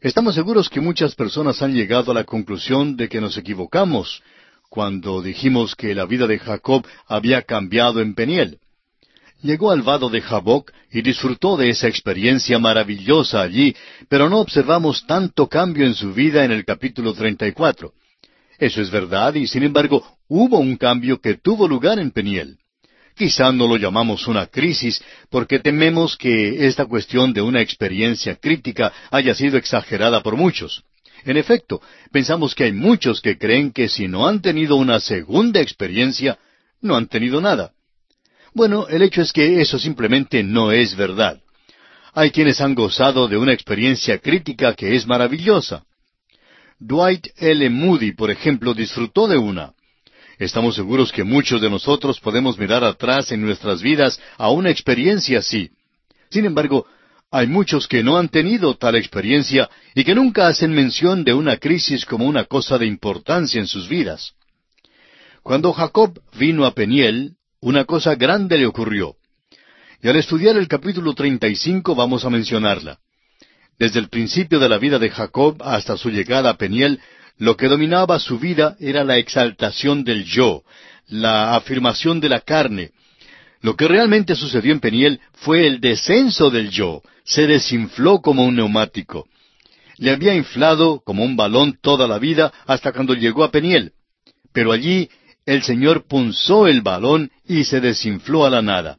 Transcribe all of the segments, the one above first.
Estamos seguros que muchas personas han llegado a la conclusión de que nos equivocamos cuando dijimos que la vida de Jacob había cambiado en Peniel. Llegó al vado de Jaboc y disfrutó de esa experiencia maravillosa allí, pero no observamos tanto cambio en su vida en el capítulo 34. Eso es verdad, y sin embargo hubo un cambio que tuvo lugar en Peniel. Quizá no lo llamamos una crisis, porque tememos que esta cuestión de una experiencia crítica haya sido exagerada por muchos. En efecto, pensamos que hay muchos que creen que si no han tenido una segunda experiencia, no han tenido nada. Bueno, el hecho es que eso simplemente no es verdad. Hay quienes han gozado de una experiencia crítica que es maravillosa. Dwight L. Moody, por ejemplo, disfrutó de una. Estamos seguros que muchos de nosotros podemos mirar atrás en nuestras vidas a una experiencia así. Sin embargo, hay muchos que no han tenido tal experiencia y que nunca hacen mención de una crisis como una cosa de importancia en sus vidas. Cuando Jacob vino a Peniel, una cosa grande le ocurrió. Y al estudiar el capítulo 35 vamos a mencionarla. Desde el principio de la vida de Jacob hasta su llegada a Peniel, lo que dominaba su vida era la exaltación del yo, la afirmación de la carne. Lo que realmente sucedió en Peniel fue el descenso del yo. Se desinfló como un neumático. Le había inflado como un balón toda la vida hasta cuando llegó a Peniel. Pero allí el Señor punzó el balón y se desinfló a la nada.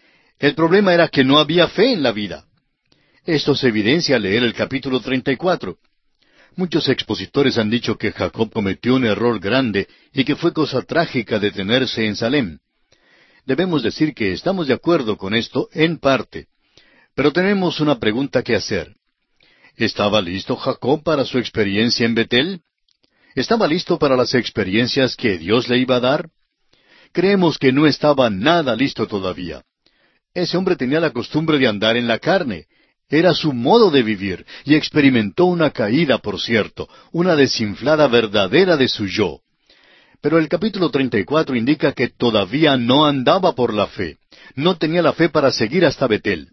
El problema era que no había fe en la vida. Esto se evidencia al leer el capítulo 34. Muchos expositores han dicho que Jacob cometió un error grande y que fue cosa trágica detenerse en Salem. Debemos decir que estamos de acuerdo con esto en parte. Pero tenemos una pregunta que hacer. ¿Estaba listo Jacob para su experiencia en Betel? ¿Estaba listo para las experiencias que Dios le iba a dar? Creemos que no estaba nada listo todavía. Ese hombre tenía la costumbre de andar en la carne. Era su modo de vivir, y experimentó una caída, por cierto, una desinflada verdadera de su yo. Pero el capítulo 34 indica que todavía no andaba por la fe. No tenía la fe para seguir hasta Betel.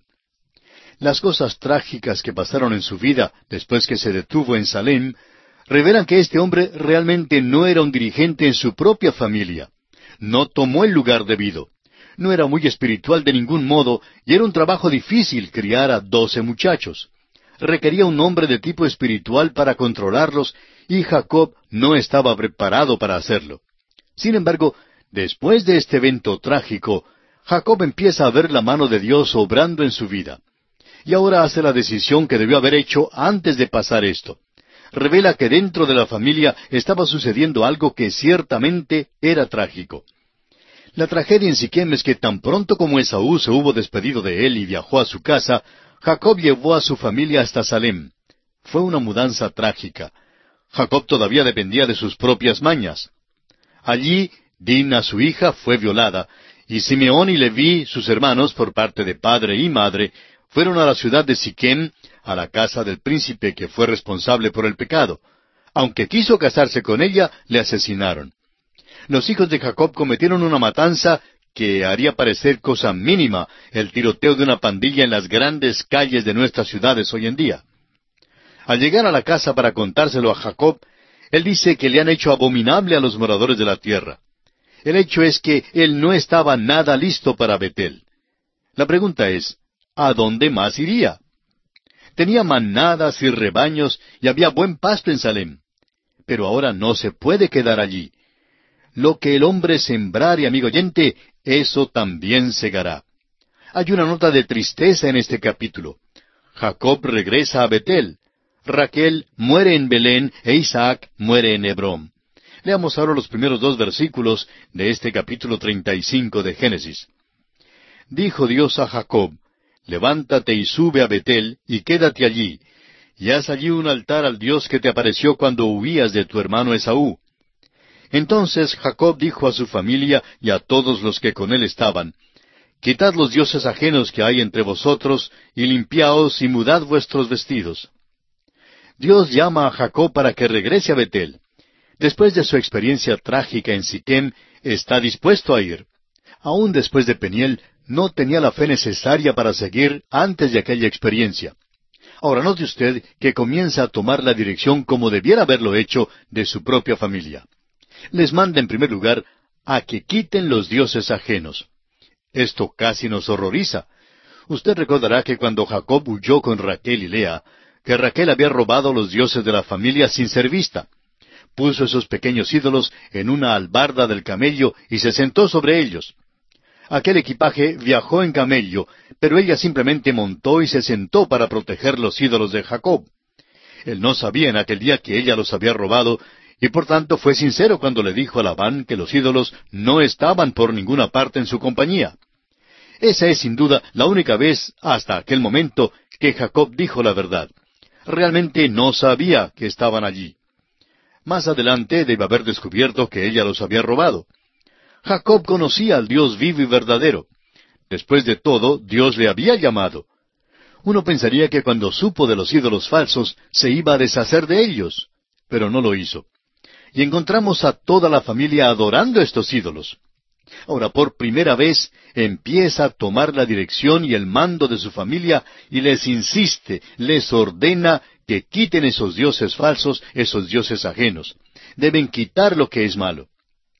Las cosas trágicas que pasaron en su vida después que se detuvo en Salem revelan que este hombre realmente no era un dirigente en su propia familia. No tomó el lugar debido. No era muy espiritual de ningún modo, y era un trabajo difícil criar a 12 muchachos. Requería un hombre de tipo espiritual para controlarlos, y Jacob no estaba preparado para hacerlo. Sin embargo, después de este evento trágico, Jacob empieza a ver la mano de Dios obrando en su vida. Y ahora hace la decisión que debió haber hecho antes de pasar esto. Revela que dentro de la familia estaba sucediendo algo que ciertamente era trágico. La tragedia en Siquem es que tan pronto como Esaú se hubo despedido de él y viajó a su casa, Jacob llevó a su familia hasta Salem. Fue una mudanza trágica. Jacob todavía dependía de sus propias mañas. Allí, Dina, su hija, fue violada, y Simeón y Leví, sus hermanos, por parte de padre y madre, fueron a la ciudad de Siquem, a la casa del príncipe que fue responsable por el pecado. Aunque quiso casarse con ella, le asesinaron. Los hijos de Jacob cometieron una matanza que haría parecer cosa mínima el tiroteo de una pandilla en las grandes calles de nuestras ciudades hoy en día. Al llegar a la casa para contárselo a Jacob, él dice que le han hecho abominable a los moradores de la tierra. El hecho es que él no estaba nada listo para Betel. La pregunta es, ¿a dónde más iría? Tenía manadas y rebaños y había buen pasto en Salem. Pero ahora no se puede quedar allí. Lo que el hombre sembrare, amigo oyente, eso también segará. Hay una nota de tristeza en este capítulo. Jacob regresa a Betel. Raquel muere en Belén e Isaac muere en Hebrón. Leamos ahora los primeros 2 versículos de este capítulo 35 de Génesis. Dijo Dios a Jacob, levántate y sube a Betel y quédate allí, y haz allí un altar al Dios que te apareció cuando huías de tu hermano Esaú. Entonces Jacob dijo a su familia y a todos los que con él estaban, quitad los dioses ajenos que hay entre vosotros, y limpiaos y mudad vuestros vestidos. Dios llama a Jacob para que regrese a Betel. Después de su experiencia trágica en Siquem, está dispuesto a ir. Aún después de Peniel, no tenía la fe necesaria para seguir antes de aquella experiencia. Ahora note usted que comienza a tomar la dirección como debiera haberlo hecho de su propia familia. Les manda en primer lugar a que quiten los dioses ajenos. Esto casi nos horroriza. Usted recordará que cuando Jacob huyó con Raquel y Lea, que Raquel había robado los dioses de la familia sin ser vista. Puso esos pequeños ídolos en una albarda del camello y se sentó sobre ellos. Aquel equipaje viajó en camello, pero ella simplemente montó y se sentó para proteger los ídolos de Jacob. Él no sabía en aquel día que ella los había robado, y por tanto fue sincero cuando le dijo a Labán que los ídolos no estaban por ninguna parte en su compañía. Esa es sin duda la única vez hasta aquel momento que Jacob dijo la verdad. Realmente no sabía que estaban allí. Más adelante debe haber descubierto que ella los había robado. Jacob conocía al Dios vivo y verdadero. Después de todo, Dios le había llamado. Uno pensaría que cuando supo de los ídolos falsos, se iba a deshacer de ellos, pero no lo hizo. Y encontramos a toda la familia adorando estos ídolos. Ahora, por primera vez, empieza a tomar la dirección y el mando de su familia y les insiste, les ordena que quiten esos dioses falsos, esos dioses ajenos. Deben quitar lo que es malo.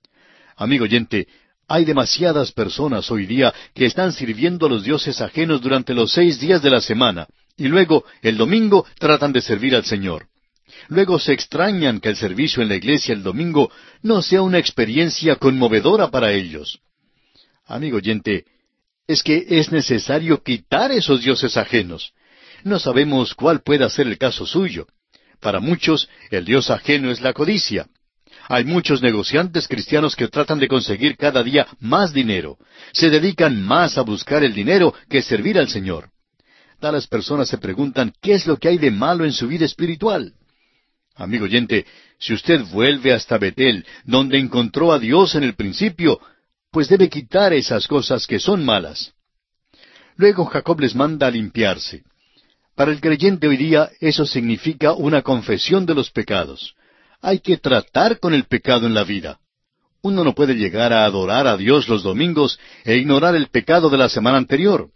Amigo oyente, hay demasiadas personas hoy día que están sirviendo a los dioses ajenos durante los 6 días de la semana, y luego, el domingo, tratan de servir al Señor. Luego se extrañan que el servicio en la iglesia el domingo no sea una experiencia conmovedora para ellos. Amigo oyente, es que es necesario quitar esos dioses ajenos. No sabemos cuál pueda ser el caso suyo. Para muchos, el dios ajeno es la codicia. Hay muchos negociantes cristianos que tratan de conseguir cada día más dinero. Se dedican más a buscar el dinero que servir al Señor. Tales personas se preguntan qué es lo que hay de malo en su vida espiritual. Amigo oyente, si usted vuelve hasta Betel, donde encontró a Dios en el principio, pues debe quitar esas cosas que son malas. Luego Jacob les manda a limpiarse. Para el creyente hoy día eso significa una confesión de los pecados. Hay que tratar con el pecado en la vida. Uno no puede llegar a adorar a Dios los domingos e ignorar el pecado de la semana anterior.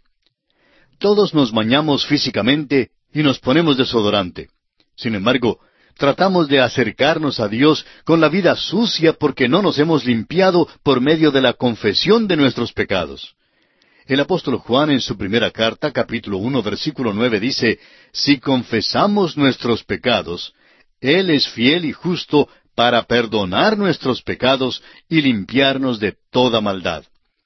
Todos nos bañamos físicamente y nos ponemos desodorante. Sin embargo, tratamos de acercarnos a Dios con la vida sucia porque no nos hemos limpiado por medio de la confesión de nuestros pecados. El apóstol Juan en su primera carta, capítulo 1, versículo 9, dice, «Si confesamos nuestros pecados, Él es fiel y justo para perdonar nuestros pecados y limpiarnos de toda maldad».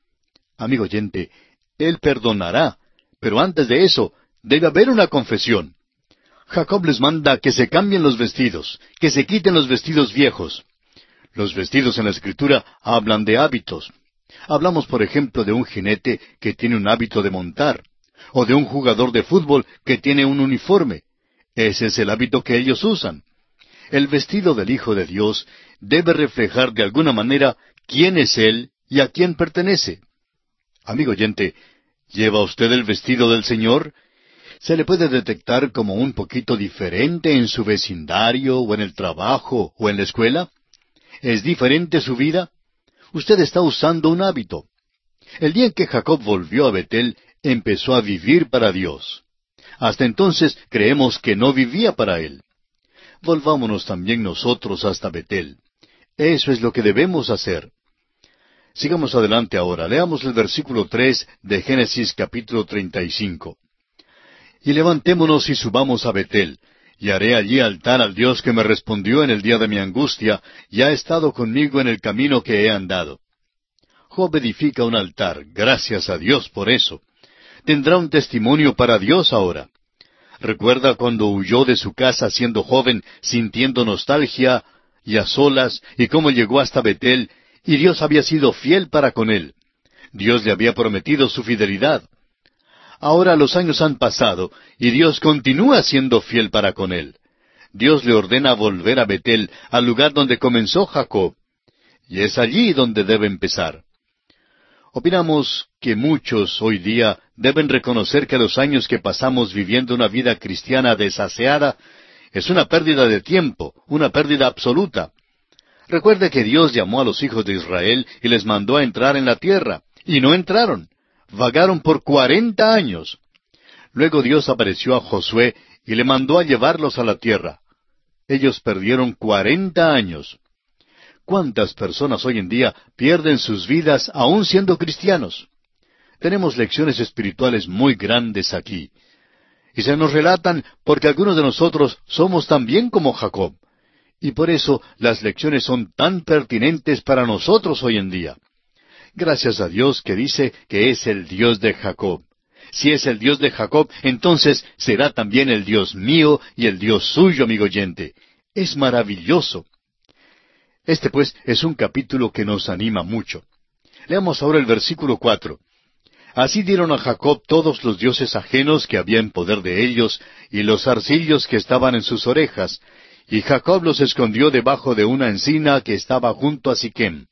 Amigo oyente, Él perdonará, pero antes de eso, debe haber una confesión. Jacob les manda que se cambien los vestidos, que se quiten los vestidos viejos. Los vestidos en la Escritura hablan de hábitos. Hablamos, por ejemplo, de un jinete que tiene un hábito de montar, o de un jugador de fútbol que tiene un uniforme. Ese es el hábito que ellos usan. El vestido del Hijo de Dios debe reflejar de alguna manera quién es Él y a quién pertenece. Amigo oyente, ¿lleva usted el vestido del Señor? ¿Se le puede detectar como un poquito diferente en su vecindario, o en el trabajo, o en la escuela? ¿Es diferente su vida? Usted está usando un hábito. El día en que Jacob volvió a Betel, empezó a vivir para Dios. Hasta entonces creemos que no vivía para Él. Volvámonos también nosotros hasta Betel. Eso es lo que debemos hacer. Sigamos adelante ahora. Leamos el versículo 3 de Génesis capítulo 35. «Y levantémonos y subamos a Betel, y haré allí altar al Dios que me respondió en el día de mi angustia, y ha estado conmigo en el camino que he andado». Job edifica un altar, gracias a Dios por eso. Tendrá un testimonio para Dios ahora. ¿Recuerda cuando huyó de su casa siendo joven, sintiendo nostalgia y a solas, y cómo llegó hasta Betel, y Dios había sido fiel para con él? Dios le había prometido su fidelidad. Ahora los años han pasado, y Dios continúa siendo fiel para con él. Dios le ordena volver a Betel, al lugar donde comenzó Jacob. Y es allí donde debe empezar. Opinamos que muchos hoy día deben reconocer que los años que pasamos viviendo una vida cristiana desaseada es una pérdida de tiempo, una pérdida absoluta. Recuerde que Dios llamó a los hijos de Israel y les mandó a entrar en la tierra, y no entraron. Vagaron por 40 años. Luego Dios apareció a Josué y le mandó a llevarlos a la tierra. Ellos perdieron 40 años. ¿Cuántas personas hoy en día pierden sus vidas aún siendo cristianos? Tenemos lecciones espirituales muy grandes aquí. Y se nos relatan porque algunos de nosotros somos también como Jacob. Y por eso las lecciones son tan pertinentes para nosotros hoy en día. Gracias a Dios que dice que es el Dios de Jacob. Si es el Dios de Jacob, entonces será también el Dios mío y el Dios suyo, amigo oyente. Es maravilloso. Este, pues, es un capítulo que nos anima mucho. Leamos ahora el versículo 4. Así dieron a Jacob todos los dioses ajenos que había en poder de ellos, y los zarcillos que estaban en sus orejas, y Jacob los escondió debajo de una encina que estaba junto a Siquem.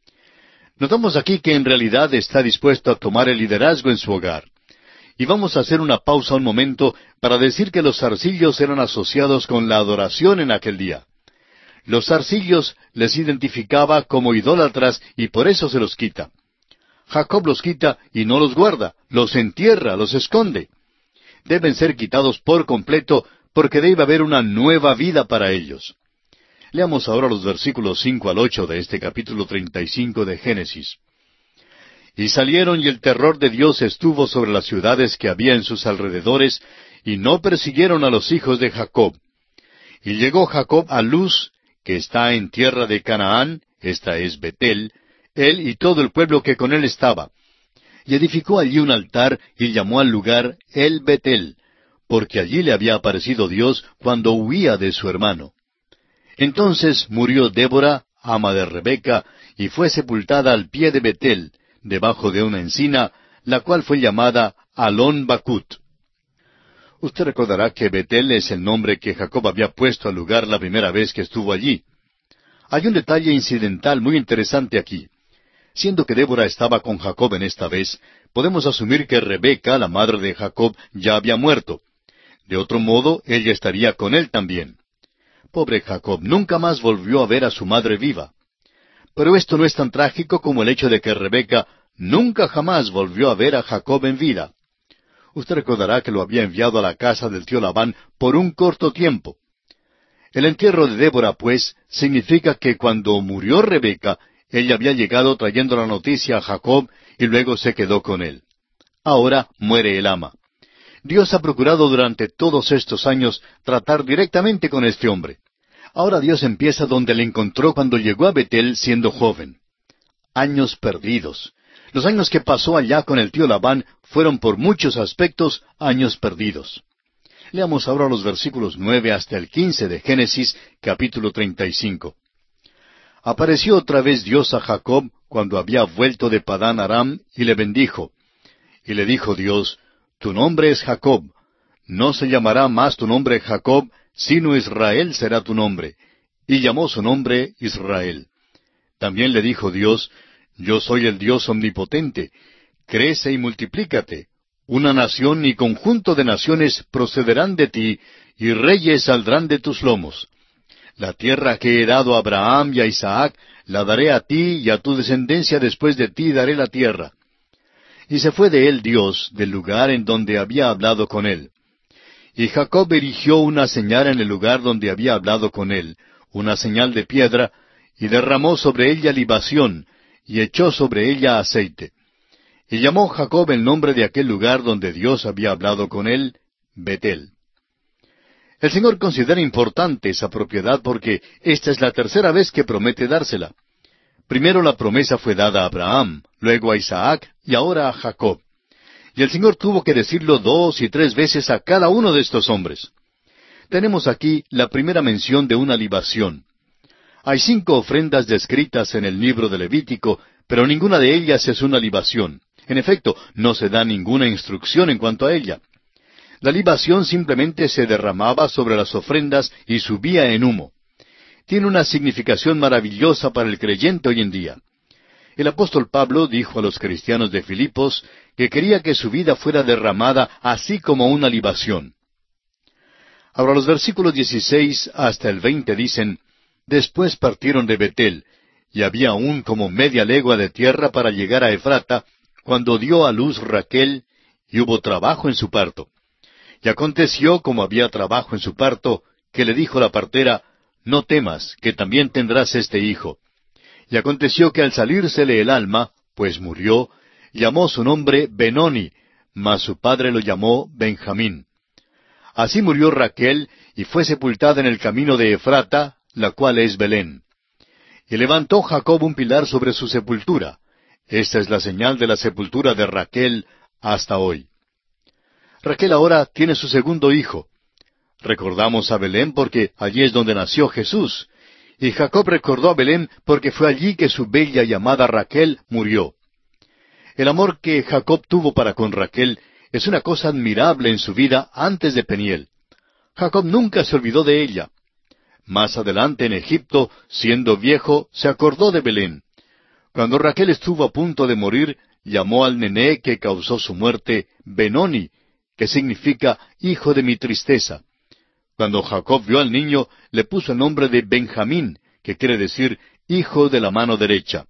Notamos aquí que en realidad está dispuesto a tomar el liderazgo en su hogar. Y vamos a hacer una pausa un momento para decir que los zarcillos eran asociados con la adoración en aquel día. Los zarcillos les identificaba como idólatras y por eso se los quita. Jacob los quita y no los guarda, los entierra, los esconde. Deben ser quitados por completo porque debe haber una nueva vida para ellos. Leamos ahora los versículos 5 al 8 de este capítulo 35 de Génesis. Y salieron y el terror de Dios estuvo sobre las ciudades que había en sus alrededores, y no persiguieron a los hijos de Jacob. Y llegó Jacob a Luz, que está en tierra de Canaán, esta es Betel, él y todo el pueblo que con él estaba. Y edificó allí un altar y llamó al lugar El Betel, porque allí le había aparecido Dios cuando huía de su hermano. Entonces murió Débora, ama de Rebeca, y fue sepultada al pie de Betel, debajo de una encina, la cual fue llamada Alon Bacut. Usted recordará que Betel es el nombre que Jacob había puesto al lugar la primera vez que estuvo allí. Hay un detalle incidental muy interesante aquí. Siendo que Débora estaba con Jacob en esta vez, podemos asumir que Rebeca, la madre de Jacob, ya había muerto. De otro modo, ella estaría con él también. Pobre Jacob, nunca más volvió a ver a su madre viva. Pero esto no es tan trágico como el hecho de que Rebeca nunca jamás volvió a ver a Jacob en vida. Usted recordará que lo había enviado a la casa del tío Labán por un corto tiempo. El entierro de Débora, pues, significa que cuando murió Rebeca, ella había llegado trayendo la noticia a Jacob y luego se quedó con él. Ahora muere el ama. Dios ha procurado durante todos estos años tratar directamente con este hombre. Ahora Dios empieza donde le encontró cuando llegó a Betel siendo joven. Años perdidos. Los años que pasó allá con el tío Labán fueron por muchos aspectos años perdidos. Leamos ahora los versículos 9 hasta el 15 de Génesis, capítulo 35. Apareció otra vez Dios a Jacob cuando había vuelto de Padán Aram y le bendijo. Y le dijo Dios, Tu nombre es Jacob, no se llamará más tu nombre Jacob, sino Israel será tu nombre. Y llamó su nombre Israel. También le dijo Dios, Yo soy el Dios omnipotente, crece y multiplícate. Una nación y conjunto de naciones procederán de ti, y reyes saldrán de tus lomos. La tierra que he dado a Abraham y a Isaac, la daré a ti y a tu descendencia después de ti daré la tierra. Y se fue de él Dios del lugar en donde había hablado con él. Y Jacob erigió una señal en el lugar donde había hablado con él, una señal de piedra, y derramó sobre ella libación, y echó sobre ella aceite. Y llamó Jacob el nombre de aquel lugar donde Dios había hablado con él, Betel. El Señor considera importante esa propiedad porque esta es la tercera vez que promete dársela. Primero la promesa fue dada a Abraham, luego a Isaac y ahora a Jacob. Y el Señor tuvo que decirlo 2 y 3 veces a cada uno de estos hombres. Tenemos aquí la primera mención de una libación. Hay 5 ofrendas descritas en el libro de Levítico, pero ninguna de ellas es una libación. En efecto, no se da ninguna instrucción en cuanto a ella. La libación simplemente se derramaba sobre las ofrendas y subía en humo. Tiene una significación maravillosa para el creyente hoy en día. El apóstol Pablo dijo a los cristianos de Filipos que quería que su vida fuera derramada así como una libación. Ahora los versículos 16 hasta el 20 dicen, Después partieron de Betel, y había aún como media legua de tierra para llegar a Efrata, cuando dio a luz Raquel, y hubo trabajo en su parto. Y aconteció, como había trabajo en su parto, que le dijo la partera, no temas, que también tendrás este hijo. Y aconteció que al salírsele el alma, pues murió, llamó su nombre Benoni, mas su padre lo llamó Benjamín. Así murió Raquel, y fue sepultada en el camino de Efrata, la cual es Belén. Y levantó Jacob un pilar sobre su sepultura. Esta es la señal de la sepultura de Raquel hasta hoy. Raquel ahora tiene su segundo hijo. Recordamos a Belén porque allí es donde nació Jesús. Y Jacob recordó a Belén porque fue allí que su bella y amada Raquel murió. El amor que Jacob tuvo para con Raquel es una cosa admirable en su vida antes de Peniel. Jacob nunca se olvidó de ella. Más adelante en Egipto, siendo viejo, se acordó de Belén. Cuando Raquel estuvo a punto de morir, llamó al nené que causó su muerte Benoni, que significa hijo de mi tristeza. Cuando Jacob vio al niño, le puso el nombre de Benjamín, que quiere decir hijo de la mano derecha.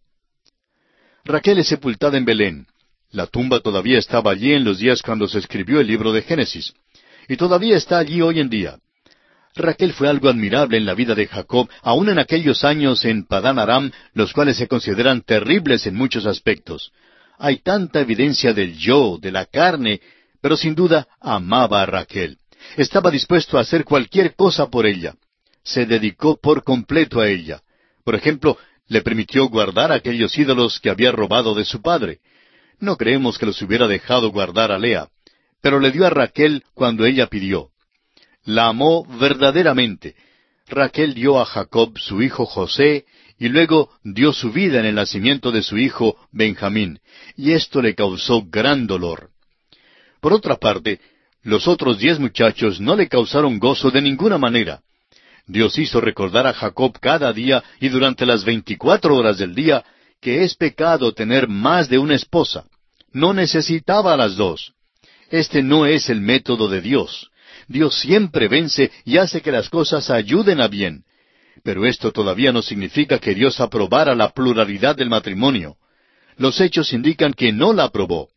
Raquel es sepultada en Belén. La tumba todavía estaba allí en los días cuando se escribió el libro de Génesis, y todavía está allí hoy en día. Raquel fue algo admirable en la vida de Jacob, aun en aquellos años en Padán Aram, los cuales se consideran terribles en muchos aspectos. Hay tanta evidencia del yo, de la carne, pero sin duda amaba a Raquel. Estaba dispuesto a hacer cualquier cosa por ella. Se dedicó por completo a ella. Por ejemplo, le permitió guardar aquellos ídolos que había robado de su padre. No creemos que los hubiera dejado guardar a Lea, pero le dio a Raquel cuando ella pidió. La amó verdaderamente. Raquel dio a Jacob su hijo José, y luego dio su vida en el nacimiento de su hijo Benjamín, y esto le causó gran dolor. Por otra parte, los otros 10 muchachos no le causaron gozo de ninguna manera. Dios hizo recordar a Jacob cada día y durante las 24 horas del día que es pecado tener más de una esposa. No necesitaba a las 2. Este no es el método de Dios. Dios siempre vence y hace que las cosas ayuden a bien. Pero esto todavía no significa que Dios aprobara la pluralidad del matrimonio. Los hechos indican que no la aprobó.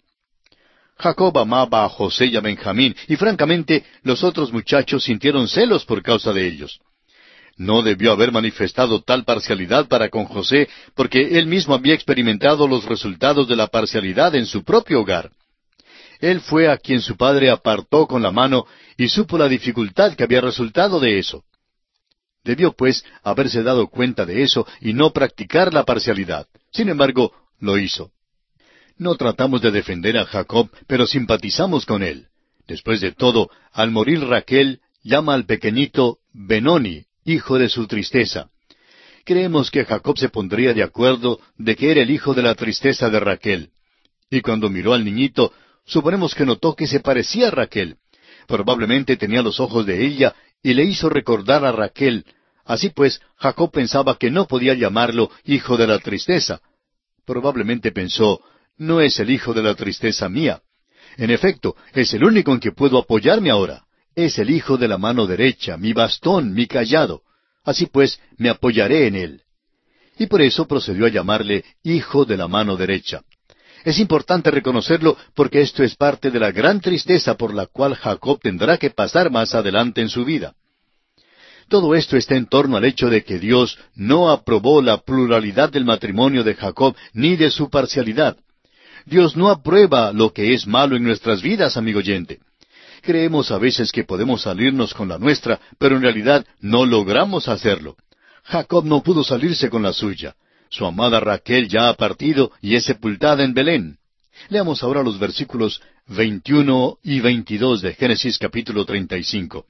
Jacob amaba a José y a Benjamín, y francamente los otros muchachos sintieron celos por causa de ellos. No debió haber manifestado tal parcialidad para con José, porque él mismo había experimentado los resultados de la parcialidad en su propio hogar. Él fue a quien su padre apartó con la mano y supo la dificultad que había resultado de eso. Debió, pues, haberse dado cuenta de eso y no practicar la parcialidad. Sin embargo, lo hizo. No tratamos de defender a Jacob, pero simpatizamos con él. Después de todo, al morir Raquel, llama al pequeñito Benoni, hijo de su tristeza. Creemos que Jacob se pondría de acuerdo de que era el hijo de la tristeza de Raquel. Y cuando miró al niñito, suponemos que notó que se parecía a Raquel. Probablemente tenía los ojos de ella y le hizo recordar a Raquel. Así pues, Jacob pensaba que no podía llamarlo hijo de la tristeza. Probablemente pensó, no es el hijo de la tristeza mía. En efecto, es el único en que puedo apoyarme ahora. Es el hijo de la mano derecha, mi bastón, mi cayado. Así pues, me apoyaré en él. Y por eso procedió a llamarle hijo de la mano derecha. Es importante reconocerlo porque esto es parte de la gran tristeza por la cual Jacob tendrá que pasar más adelante en su vida. Todo esto está en torno al hecho de que Dios no aprobó la pluralidad del matrimonio de Jacob ni de su parcialidad. Dios no aprueba lo que es malo en nuestras vidas, amigo oyente. Creemos a veces que podemos salirnos con la nuestra, pero en realidad no logramos hacerlo. Jacob no pudo salirse con la suya. Su amada Raquel ya ha partido y es sepultada en Belén. Leamos ahora los versículos 21 y 22 de Génesis capítulo 35.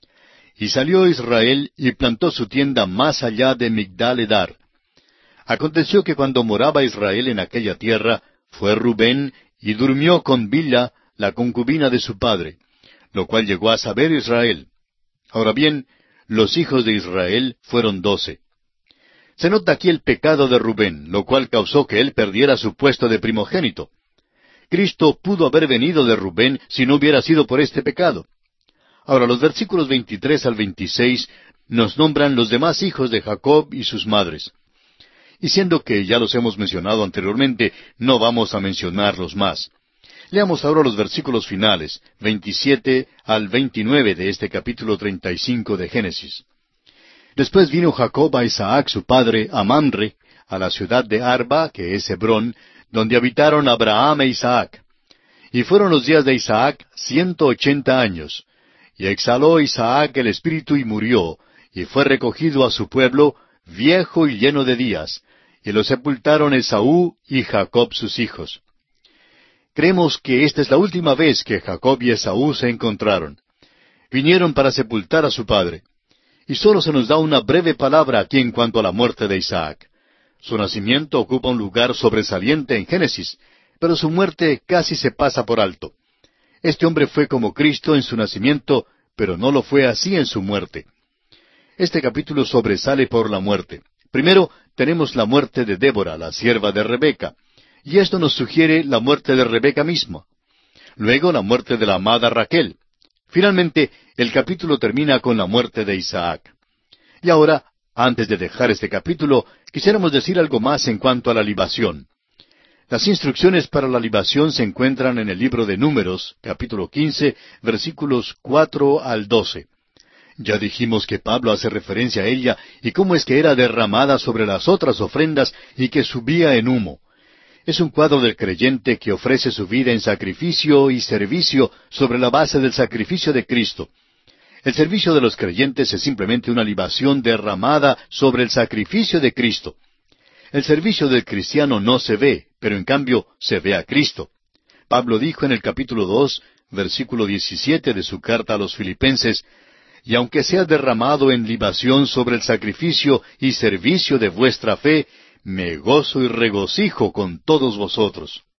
Y salió Israel y plantó su tienda más allá de Migdal-edar. Aconteció que cuando moraba Israel en aquella tierra, fue Rubén y durmió con Bilha, la concubina de su padre, lo cual llegó a saber Israel. Ahora bien, los hijos de Israel fueron 12. Se nota aquí el pecado de Rubén, lo cual causó que él perdiera su puesto de primogénito. Cristo pudo haber venido de Rubén si no hubiera sido por este pecado. Ahora, los versículos 23 al 26 nos nombran los demás hijos de Jacob y sus madres. Y siendo que ya los hemos mencionado anteriormente, no vamos a mencionarlos más. Leamos ahora los versículos finales, 27 al 29 de este capítulo 35 de Génesis. Después vino Jacob a Isaac su padre, a Mamre, a la ciudad de Arba, que es Hebrón, donde habitaron Abraham e Isaac. Y fueron los días de Isaac 180 años. Y exhaló Isaac el espíritu y murió, y fue recogido a su pueblo, viejo y lleno de días, y lo sepultaron Esaú y Jacob sus hijos. Creemos que esta es la última vez que Jacob y Esaú se encontraron. Vinieron para sepultar a su padre. Y solo se nos da una breve palabra aquí en cuanto a la muerte de Isaac. Su nacimiento ocupa un lugar sobresaliente en Génesis, pero su muerte casi se pasa por alto. Este hombre fue como Cristo en su nacimiento, pero no lo fue así en su muerte. Este capítulo sobresale por la muerte. Primero, tenemos la muerte de Débora, la sierva de Rebeca, y esto nos sugiere la muerte de Rebeca misma. Luego, la muerte de la amada Raquel. Finalmente, el capítulo termina con la muerte de Isaac. Y ahora, antes de dejar este capítulo, quisiéramos decir algo más en cuanto a la libación. Las instrucciones para la libación se encuentran en el libro de Números, capítulo 15, versículos 4 al 12. Ya dijimos que Pablo hace referencia a ella y cómo es que era derramada sobre las otras ofrendas y que subía en humo. Es un cuadro del creyente que ofrece su vida en sacrificio y servicio sobre la base del sacrificio de Cristo. El servicio de los creyentes es simplemente una libación derramada sobre el sacrificio de Cristo. El servicio del cristiano no se ve, pero en cambio se ve a Cristo. Pablo dijo en el capítulo 2, versículo 17 de su carta a los Filipenses, «Y aunque sea derramado en libación sobre el sacrificio y servicio de vuestra fe, me gozo y regocijo con todos vosotros».